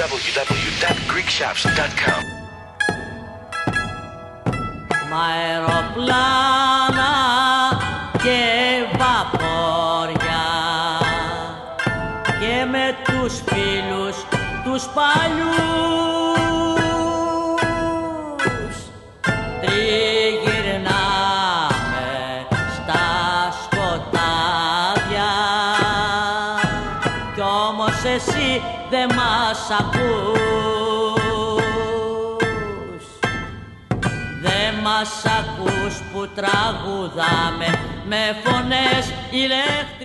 www.greekshops.com. Μ' αεροπλάνα και βαπόρια και με τους φίλους τους παλιούς τριγυρνάμε στα σκοτάδια κι όμως εσύ δεν μας ακούς. Δεν μας ακούς που τραγουδάμε με φωνές ηλεκτρικές